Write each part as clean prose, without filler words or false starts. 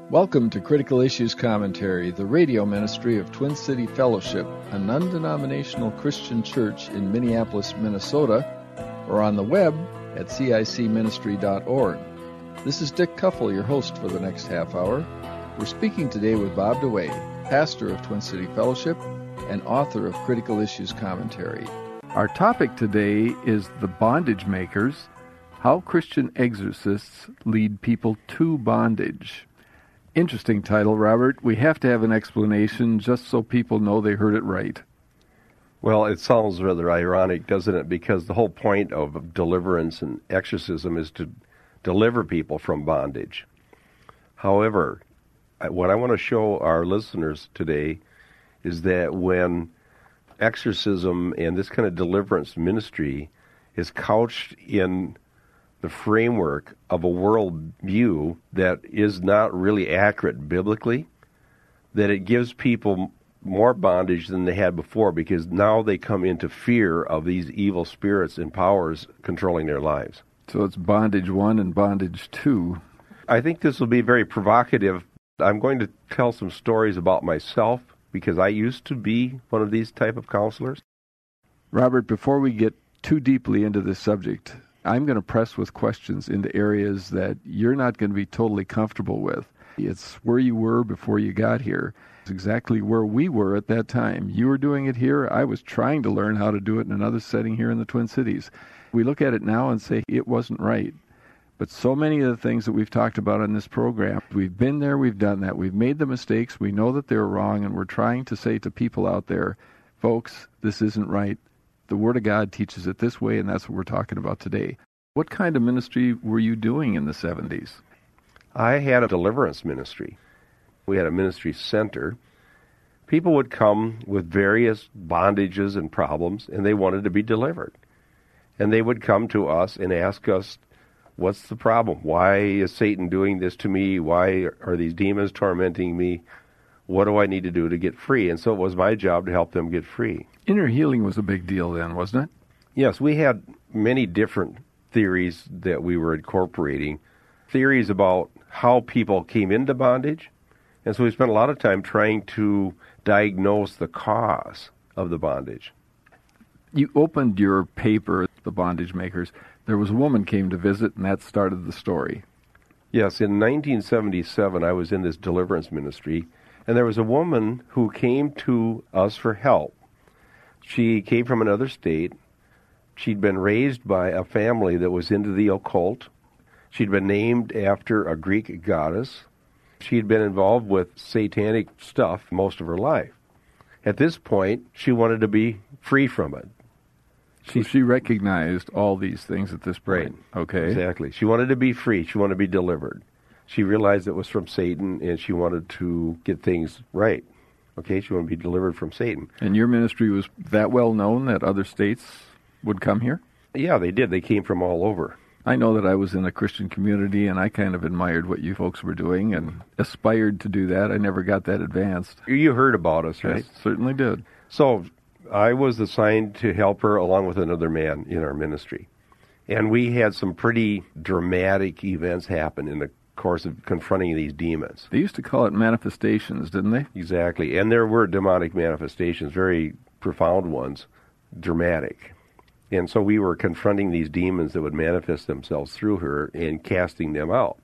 Welcome to Critical Issues Commentary, the radio ministry of Twin City Fellowship, a non-denominational Christian church in Minneapolis, Minnesota, or on the web at cicministry.org. This is Dick Kuffel, your host for the next half hour. We're speaking today with Bob DeWaay, pastor of Twin City Fellowship and author of Critical Issues Commentary. Our topic today is the bondage makers, how Christian exorcists lead people to bondage. Interesting title, Robert. We have to have an explanation just so people know they heard it right. Well, it sounds rather ironic, doesn't it? Because the whole point of deliverance and exorcism is to deliver people from bondage. However, what I want to show our listeners today is that when exorcism and this kind of deliverance ministry is couched in the framework of a world view that is not really accurate biblically, that it gives people more bondage than they had before, because now they come into fear of these evil spirits and powers controlling their lives. So it's bondage 1 and bondage 2. I think this will be very provocative. I'm going to tell some stories about myself, because I used to be one of these type of counselors. Robert, before we get too deeply into this subject, I'm going to press with questions into areas that you're not going to be totally comfortable with. It's where you were before you got here. It's exactly where we were at that time. You were doing it here. I was trying to learn how to do it in another setting here in the Twin Cities. We look at it now and say it wasn't right. But so many of the things that we've talked about in this program, we've been there, we've done that. We've made the mistakes. We know that they're wrong, and we're trying to say to people out there, folks, this isn't right. The Word of God teaches it this way, and that's what we're talking about today. What kind of ministry were you doing in the 70s? I had a deliverance ministry. We had a ministry center. People would come with various bondages and problems, and they wanted to be delivered. And they would come to us and ask us, what's the problem? Why is Satan doing this to me? Why are these demons tormenting me? What do I need to do to get free? And so it was my job to help them get free. Inner healing was a big deal then, wasn't it? Yes, we had many different theories that we were incorporating. Theories about how people came into bondage. And so we spent a lot of time trying to diagnose the cause of the bondage. You opened your paper, The Bondage Makers. There was a woman came to visit, and that started the story. Yes, in 1977, I was in this deliverance ministry, and there was a woman who came to us for help. She came from another state. She'd been raised by a family that was into the occult. She'd been named after a Greek goddess. She'd been involved with satanic stuff most of her life. At this point, she wanted to be free from it. She recognized all these things at this point. Right. Okay. Exactly. She wanted to be free. She wanted to be delivered. She realized it was from Satan, and she wanted to get things right. Okay, she wanted to be delivered from Satan. And your ministry was that well known that other states would come here? Yeah, they did. They came from all over. I know that I was in a Christian community, and I kind of admired what you folks were doing and aspired to do that. I never got that advanced. You heard about us, right? Yes, certainly did. So I was assigned to help her along with another man in our ministry. And we had some pretty dramatic events happen in the course of confronting these demons. They used to call it manifestations, didn't they? Exactly. And there were demonic manifestations, very profound ones, dramatic. And so we were confronting these demons that would manifest themselves through her and casting them out.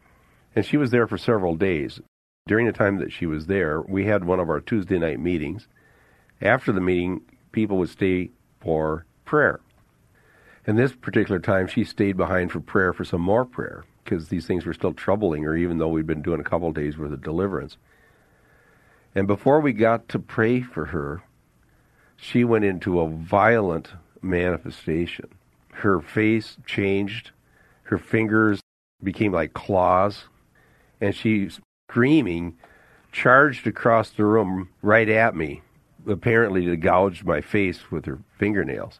And she was there for several days. During the time that she was there, we had one of our Tuesday night meetings. After the meeting, people would stay for prayer. And this particular time, she stayed behind for prayer, for some more prayer, because these things were still troubling her, even though we'd been doing a couple of days worth of deliverance. And before we got to pray for her, she went into a violent manifestation. Her face changed. Her fingers became like claws. And she, screaming, charged across the room right at me, apparently to gouge my face with her fingernails.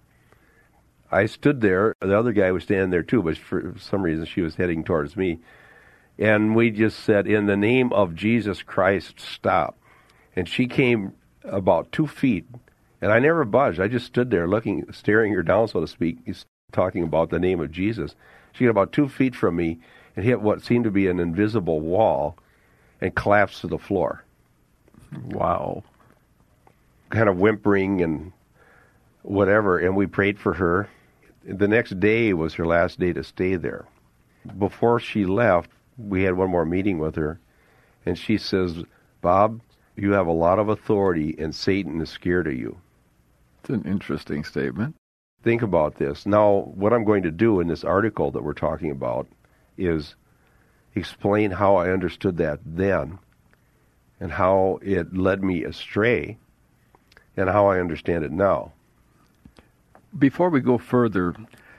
I stood there. The other guy was standing there too, but for some reason she was heading towards me. And we just said, in the name of Jesus Christ, stop. And she came about 2 feet, and I never budged. I just stood there looking, staring her down, so to speak, talking about the name of Jesus. She got about 2 feet from me and hit what seemed to be an invisible wall. and collapsed to the floor. Wow. Kind of whimpering and whatever, and we prayed for her. The next day was her last day to stay there. Before she left, we had one more meeting with her, and she says, "Bob, you have a lot of authority, and Satan is scared of you." It's an interesting statement. Think about this. Now, what I'm going to do in this article that we're talking about is explain how I understood that then, and how it led me astray, and how I understand it now. Before we go further,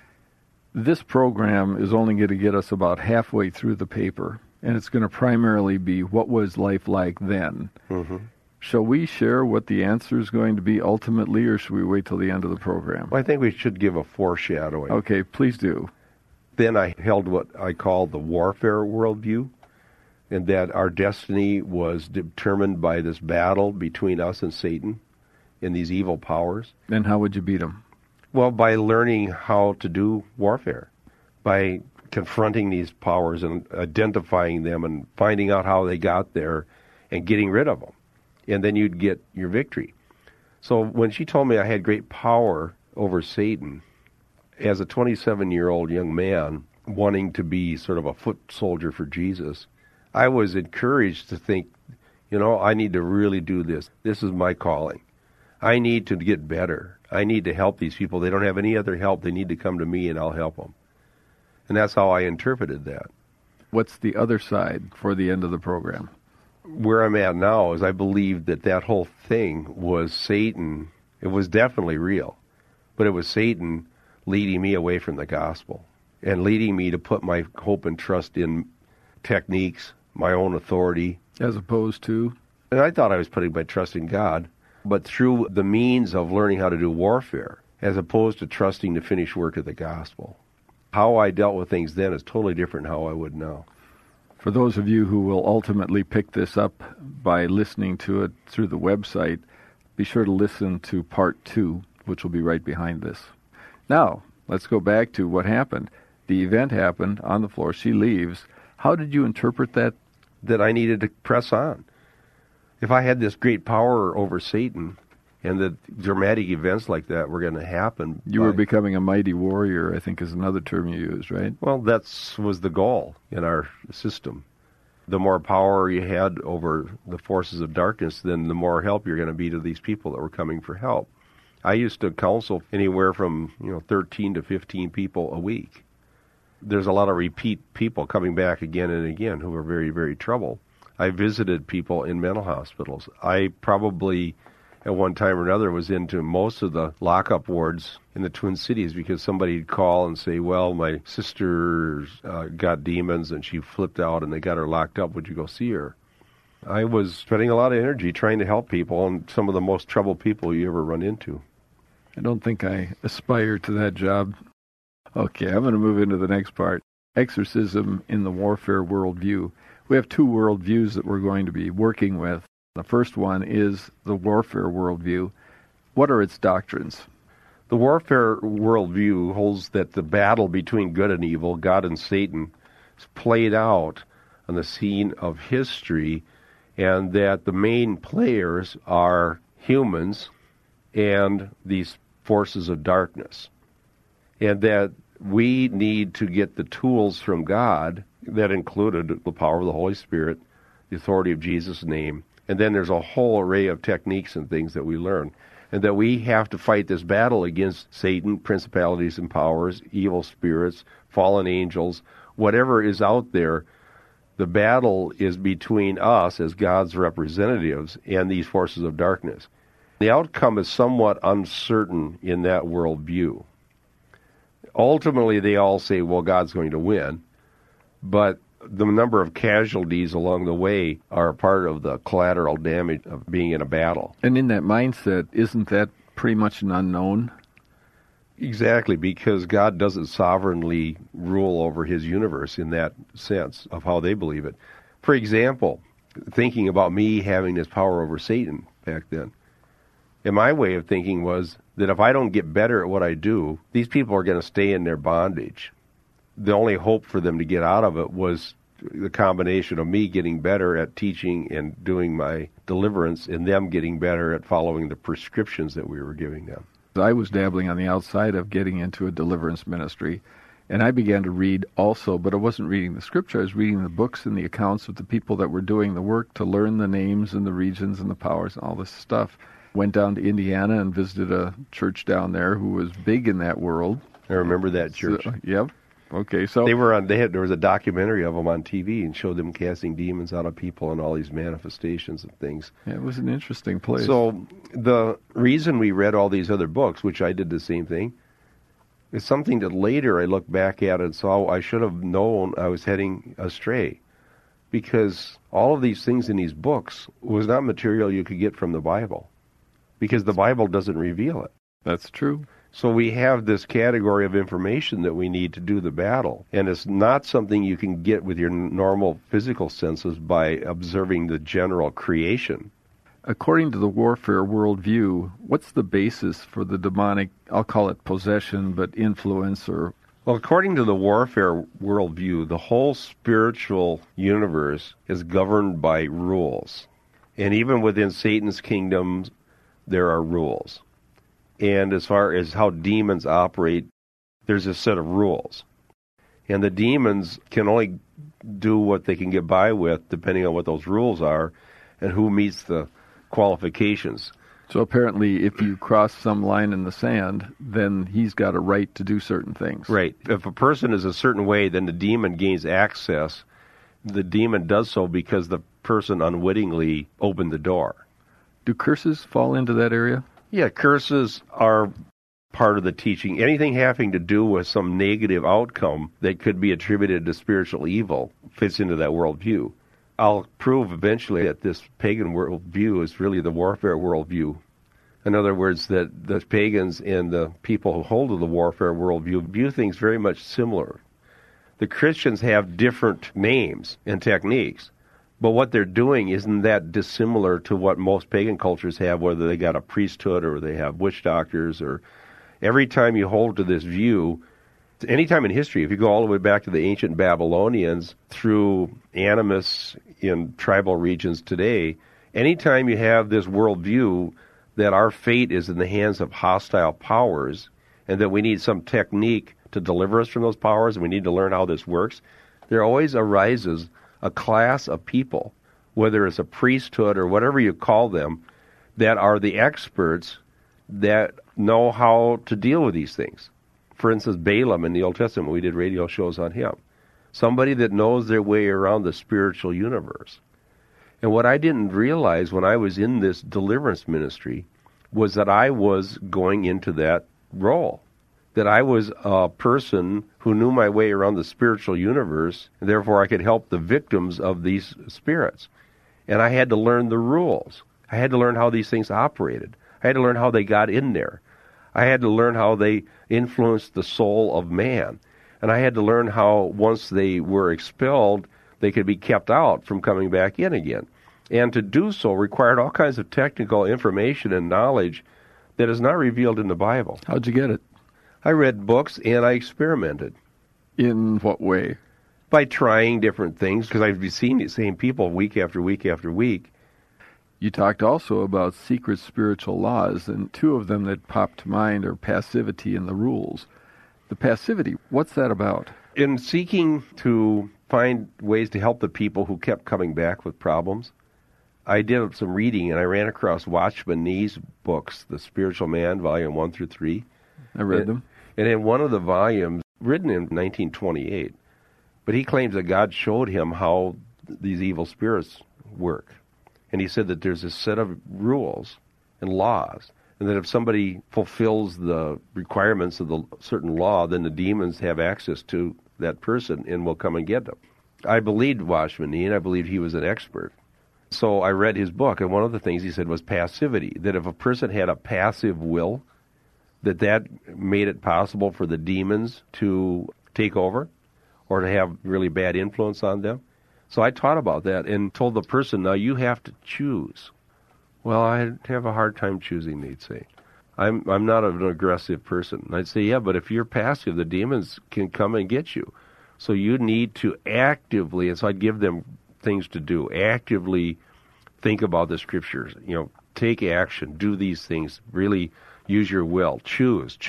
this program is only going to get us about halfway through the paper, and it's going to primarily be what was life like then. Mm-hmm. Shall we share what the answer is going to be ultimately, or should we wait till the end of the program? Well, I think we should give a foreshadowing. Okay, please do. Then I held what I call the warfare worldview, and that our destiny was determined by this battle between us and Satan and these evil powers. And how would you beat them? Well, by learning how to do warfare, by confronting these powers and identifying them and finding out how they got there and getting rid of them. And then you'd get your victory. So when she told me I had great power over Satan, as a 27-year-old young man wanting to be sort of a foot soldier for Jesus, I was encouraged to think, I need to really do this. This is my calling. I need to get better. I need to help these people. They don't have any other help. They need to come to me, and I'll help them. And that's how I interpreted that. What's the other side for the end of the program? Where I'm at now is I believe that whole thing was Satan. It was definitely real, but it was Satan leading me away from the gospel and leading me to put my hope and trust in techniques, my own authority. As opposed to? And I thought I was putting my trust in God, but through the means of learning how to do warfare, as opposed to trusting the finished work of the gospel. How I dealt with things then is totally different how I would now. For those of you who will ultimately pick this up by listening to it through the website, be sure to listen to part 2, which will be right behind this. Now, let's go back to what happened. The event happened on the floor. She leaves. How did you interpret that? That I needed to press on. If I had this great power over Satan, and that dramatic events like that were going to happen. You were becoming a mighty warrior, I think is another term you used, right? Well, that was the goal in our system. The more power you had over the forces of darkness, then the more help you're going to be to these people that were coming for help. I used to counsel anywhere from 13 to 15 people a week. There's a lot of repeat people coming back again and again who are very, very troubled. I visited people in mental hospitals. I probably, at one time or another, was into most of the lockup wards in the Twin Cities because somebody would call and say, well, my sister got demons and she flipped out and they got her locked up. Would you go see her? I was spending a lot of energy trying to help people, and some of the most troubled people you ever run into. I don't think I aspire to that job. Okay, I'm going to move into the next part. Exorcism in the warfare worldview. We have 2 worldviews that we're going to be working with. The first one is the warfare worldview. What are its doctrines? The warfare worldview holds that the battle between good and evil, God and Satan, is played out on the scene of history, and that the main players are humans and these forces of darkness. And that we need to get the tools from God that included the power of the Holy Spirit, the authority of Jesus' name, and then there's a whole array of techniques and things that we learn. And that we have to fight this battle against Satan, principalities and powers, evil spirits, fallen angels, whatever is out there. The battle is between us as God's representatives and these forces of darkness. The outcome is somewhat uncertain in that worldview. Ultimately, they all say, well, God's going to win, but the number of casualties along the way are a part of the collateral damage of being in a battle. And in that mindset, isn't that pretty much an unknown? Exactly, because God doesn't sovereignly rule over his universe in that sense of how they believe it. For example, thinking about me having this power over Satan back then, and my way of thinking was that if I don't get better at what I do, these people are going to stay in their bondage. The only hope for them to get out of it was the combination of me getting better at teaching and doing my deliverance and them getting better at following the prescriptions that we were giving them. I was dabbling on the outside of getting into a deliverance ministry, and I began to read also, but I wasn't reading the scripture. I was reading the books and the accounts of the people that were doing the work to learn the names and the regions and the powers and all this stuff. Went down to Indiana and visited a church down there who was big in that world. I remember that church. Yep. Okay, so there was a documentary of them on TV and showed them casting demons out of people and all these manifestations and things. Yeah, it was an interesting place. So the reason we read all these other books, which I did the same thing, is something that later I look back at and saw I should have known I was heading astray, because all of these things in these books was not material you could get from the Bible, because the Bible doesn't reveal it. That's true. So we have this category of information that we need to do the battle. And it's not something you can get with your normal physical senses by observing the general creation. According to the warfare worldview, what's the basis for the demonic, I'll call it possession, but influence or... Well, according to the warfare worldview, the whole spiritual universe is governed by rules. And even within Satan's kingdoms, there are rules. And as far as how demons operate, there's a set of rules. And the demons can only do what they can get by with, depending on what those rules are and who meets the qualifications. So apparently, if you cross some line in the sand, then he's got a right to do certain things. Right. If a person is a certain way, then the demon gains access. The demon does so because the person unwittingly opened the door. Do curses fall into that area? Yeah, curses are part of the teaching. Anything having to do with some negative outcome that could be attributed to spiritual evil fits into that worldview. I'll prove eventually that this pagan worldview is really the warfare worldview. In other words, that the pagans and the people who hold to the warfare worldview view things very much similar. The Christians have different names and techniques, but what they're doing isn't that dissimilar to what most pagan cultures have, whether they got a priesthood or they have witch doctors. Or every time you hold to this view, any time in history, if you go all the way back to the ancient Babylonians through animus in tribal regions today, anytime you have this worldview that our fate is in the hands of hostile powers and that we need some technique to deliver us from those powers and we need to learn how this works, there always arises a class of people, whether it's a priesthood or whatever you call them, that are the experts that know how to deal with these things. For instance, Balaam in the Old Testament, we did radio shows on him. Somebody that knows their way around the spiritual universe. And what I didn't realize when I was in this deliverance ministry was that I was going into that role. That I was a person who knew my way around the spiritual universe, and therefore I could help the victims of these spirits. And I had to learn the rules. I had to learn how these things operated. I had to learn how they got in there. I had to learn how they influenced the soul of man. And I had to learn how, once they were expelled, they could be kept out from coming back in again. And to do so required all kinds of technical information and knowledge that is not revealed in the Bible. How'd you get it? I read books and I experimented. In what way? By trying different things, because I've been seeing the same people week after week after week. You talked also about secret spiritual laws, and two of them that popped to mind are passivity and the rules. The passivity, what's that about? In seeking to find ways to help the people who kept coming back with problems, I did some reading and I ran across Watchman Nee's books, The Spiritual Man, Volume 1 through 3. I read them. And in one of the volumes, written in 1928, but he claims that God showed him how these evil spirits work. And he said that there's a set of rules and laws, and that if somebody fulfills the requirements of the certain law, then the demons have access to that person and will come and get them. I believed Watchman Nee, and I believed he was an expert. So I read his book, and one of the things he said was passivity, that if a person had a passive will, that made it possible for the demons to take over or to have really bad influence on them. So I taught about that and told the person, now you have to choose. Well, I'd have a hard time choosing, they'd say. I'm not an aggressive person. And I'd say, yeah, but if you're passive, the demons can come and get you. So you need to actively, and so I'd give them things to do, actively think about the Scriptures, take action, do these things, really use your will, choose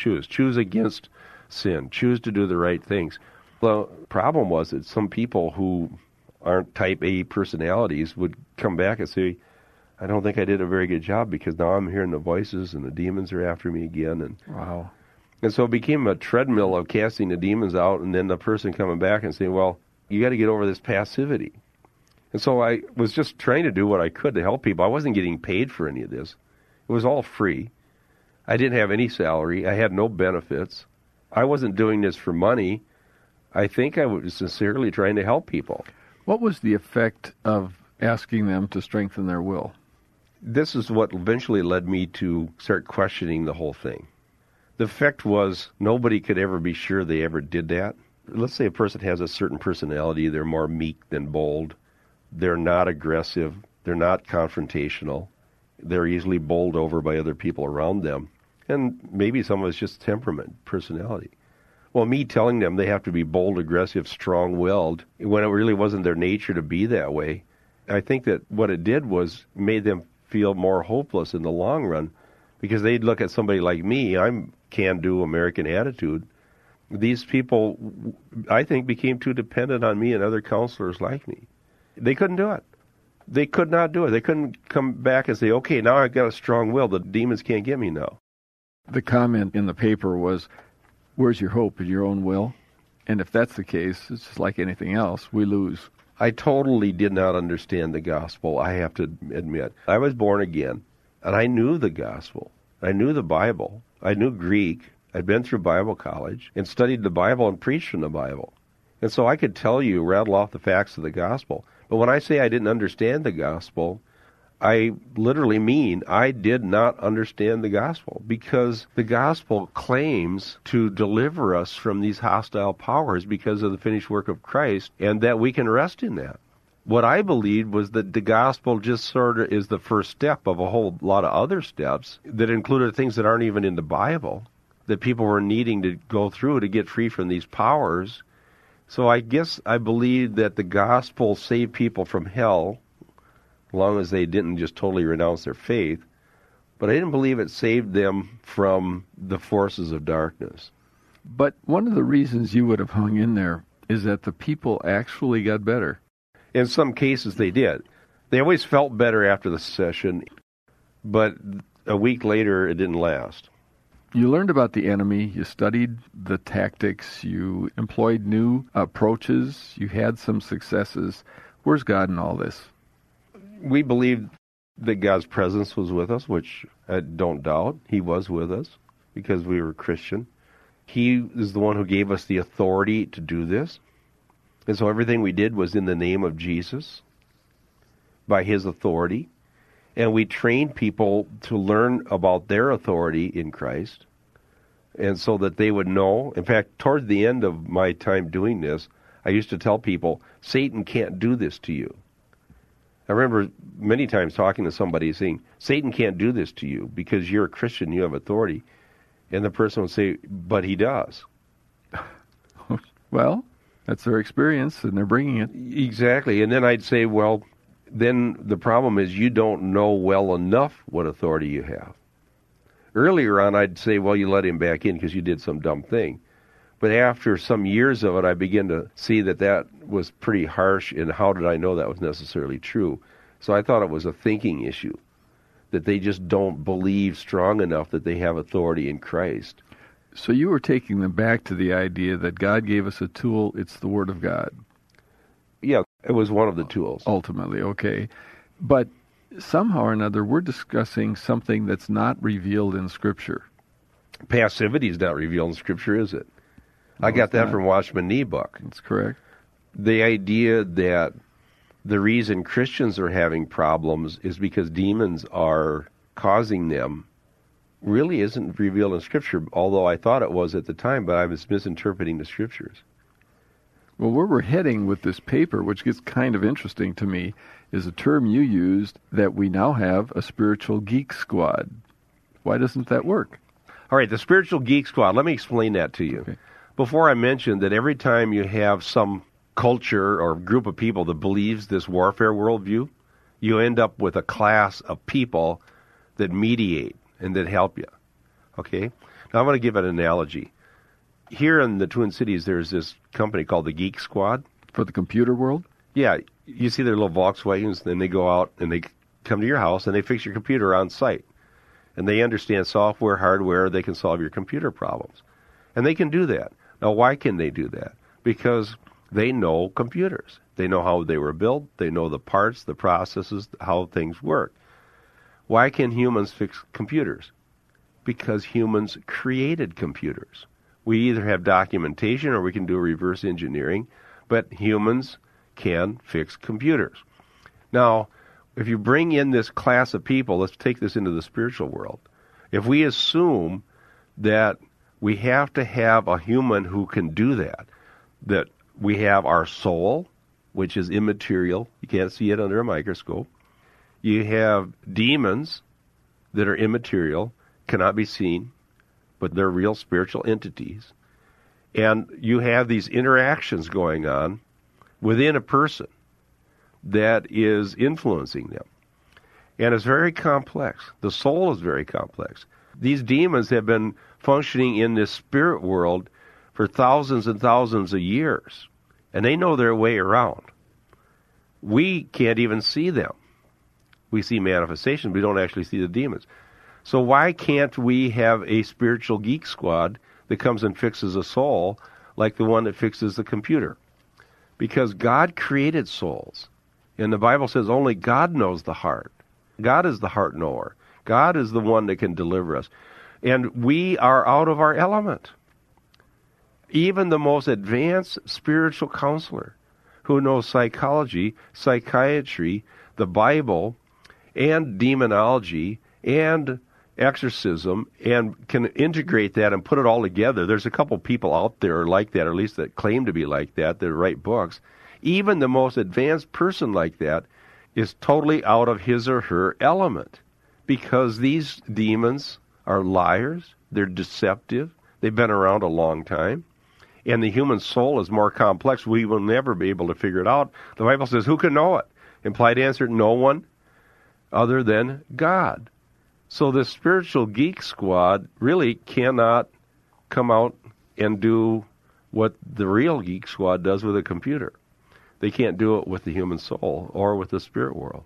against sin, choose to do the right things. The problem was that some people who aren't type A personalities would come back and say, I don't think I did a very good job because now I'm hearing the voices and the demons are after me again. And wow. And so it became a treadmill of casting the demons out and then the person coming back and saying, well, you got to get over this passivity. And so I was just trying to do what I could to help people. I wasn't getting paid for any of this. It was all free. I didn't have any salary. I had no benefits. I wasn't doing this for money. I think I was sincerely trying to help people. What was the effect of asking them to strengthen their will? This is what eventually led me to start questioning the whole thing. The effect was nobody could ever be sure they ever did that. Let's say a person has a certain personality. They're more meek than bold. They're not aggressive. They're not confrontational. They're easily bowled over by other people around them. And maybe some of it's just temperament, personality. Well, me telling them they have to be bold, aggressive, strong-willed, when it really wasn't their nature to be that way, I think that what it did was made them feel more hopeless in the long run, because they'd look at somebody like me, I'm can-do American attitude. These people, I think, became too dependent on me and other counselors like me. They couldn't do it. They could not do it. They couldn't come back and say, okay, now I've got a strong will. The demons can't get me now. The comment in the paper was, where's your hope? In your own will? And if that's the case, it's just like anything else. We lose. I totally did not understand the gospel, I have to admit. I was born again, and I knew the gospel. I knew the Bible. I knew Greek. I'd been through Bible college and studied the Bible and preached from the Bible. And so I could tell you, rattle off the facts of the gospel. But when I say I didn't understand the gospel, I literally mean I did not understand the gospel, because the gospel claims to deliver us from these hostile powers because of the finished work of Christ, and that we can rest in that. What I believed was that the gospel just sort of is the first step of a whole lot of other steps that included things that aren't even in the Bible, that people were needing to go through to get free from these powers. So I guess I believed that the gospel saved people from hell, as long as they didn't just totally renounce their faith. But I didn't believe it saved them from the forces of darkness. But one of the reasons you would have hung in there is that the people actually got better. In some cases they did. They always felt better after the session, but a week later it didn't last. You learned about the enemy, you studied the tactics, you employed new approaches, you had some successes. Where's God in all this? We believed that God's presence was with us, which I don't doubt. He was with us because we were Christian. He is the one who gave us the authority to do this. And so everything we did was in the name of Jesus, by His authority. And we trained people to learn about their authority in Christ, and so that they would know. In fact, toward the end of my time doing this, I used to tell people, Satan can't do this to you. I remember many times talking to somebody saying, Satan can't do this to you because you're a Christian, you have authority. And the person would say, but he does. Well, that's their experience, and they're bringing it. Exactly. And then I'd say, well, then the problem is you don't know well enough what authority you have. Earlier on, I'd say, well, you let him back in because you did some dumb thing. But after some years of it, I began to see that that was pretty harsh, and how did I know that was necessarily true? So I thought it was a thinking issue, that they just don't believe strong enough that they have authority in Christ. So you were taking them back to the idea that God gave us a tool, it's the Word of God. Yeah, it was one of the tools. Ultimately, okay. But somehow or another, we're discussing something that's not revealed in Scripture. Passivity is not revealed in Scripture, is it? No, I got that not. from Watchman Nee book. That's correct. The idea that the reason Christians are having problems is because demons are causing them really isn't revealed in Scripture, although I thought it was at the time, but I was misinterpreting the Scriptures. Well, where we're heading with this paper, which gets kind of interesting to me, is a term you used that we now have a spiritual geek squad. Why doesn't that work? All right, the spiritual geek squad, let me explain that to you. Okay. Before I mentioned that every time you have some culture or group of people that believes this warfare worldview, you end up with a class of people that mediate and that help you. Okay? Now I'm going to give an analogy. Here in the Twin Cities, there's this company called the Geek Squad. For the computer world? Yeah. You see their little Volkswagens, then they go out and they come to your house and they fix your computer on site. And they understand software, hardware, they can solve your computer problems. And they can do that. Now, why can they do that? Because they know computers. They know how they were built. They know the parts, the processes, how things work. Why can humans fix computers? Because humans created computers. We either have documentation or we can do reverse engineering, but humans can fix computers. Now, if you bring in this class of people, let's take this into the spiritual world. If we assume that we have to have a human who can do that we have our soul, which is immaterial. You can't see it under a microscope. You have demons that are immaterial, cannot be seen, but they're real spiritual entities. And you have these interactions going on within a person that is influencing them. And it's very complex. The soul is very complex. These demons have been functioning in this spirit world for thousands and thousands of years, and they know their way around. We can't even see them. We see manifestations, we don't actually see the demons. So why can't we have a spiritual geek squad that comes and fixes a soul like the one that fixes the computer? Because God created souls. And the Bible says only God knows the heart. God is the heart knower. God is the one that can deliver us. And we are out of our element. Even the most advanced spiritual counselor who knows psychology, psychiatry, the Bible, and demonology, and exorcism, and can integrate that and put it all together. There's a couple people out there like that, or at least that claim to be like that write books. Even the most advanced person like that is totally out of his or her element, because these demons are liars, they're deceptive, they've been around a long time, and the human soul is more complex. We will never be able to figure it out. The Bible says, who can know it? Implied answer, no one other than God. So this spiritual geek squad really cannot come out and do what the real geek squad does with a computer. They can't do it with the human soul or with the spirit world.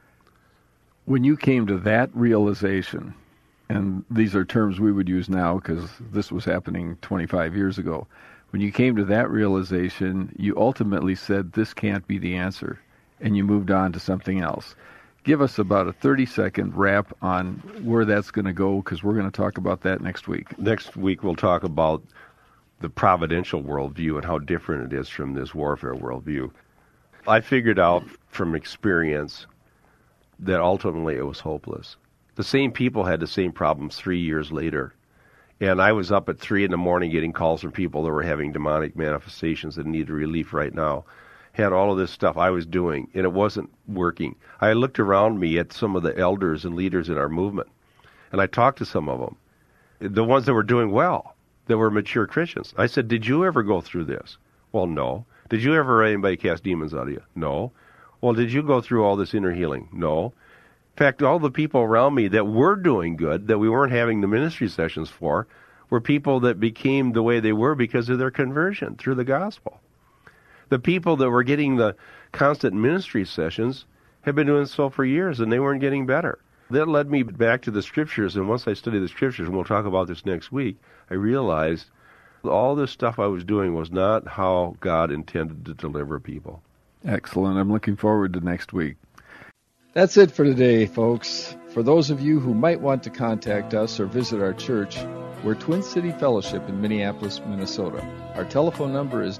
When you came to that realization, and these are terms we would use now because this was happening 25 years ago, when you came to that realization, you ultimately said, this can't be the answer, and you moved on to something else. Give us about a 30-second wrap on where that's going to go, because we're going to talk about that next week. Next week we'll talk about the providential worldview and how different it is from this warfare worldview. I figured out from experience that ultimately it was hopeless. The same people had the same problems 3 years later. And I was up at 3 a.m. getting calls from people that were having demonic manifestations that needed relief right now. Had all of this stuff I was doing, and it wasn't working. I looked around me at some of the elders and leaders in our movement, and I talked to some of them, the ones that were doing well, that were mature Christians. I said, did you ever go through this? Well, no. Did you ever have anybody cast demons out of you? No. Well, did you go through all this inner healing? No. In fact, all the people around me that were doing good, that we weren't having the ministry sessions for, were people that became the way they were because of their conversion through the gospel. The people that were getting the constant ministry sessions had been doing so for years, and they weren't getting better. That led me back to the Scriptures, and once I studied the Scriptures, and we'll talk about this next week, I realized all this stuff I was doing was not how God intended to deliver people. Excellent. I'm looking forward to next week. That's it for today, folks. For those of you who might want to contact us or visit our church, we're Twin City Fellowship in Minneapolis, Minnesota. Our telephone number is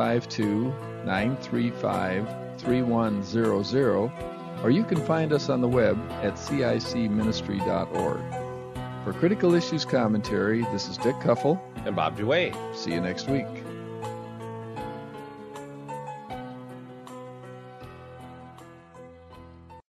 952-935-3100, or you can find us on the web at cicministry.org. For Critical Issues Commentary, this is Dick Kuffel And Bob Duane. See you next week.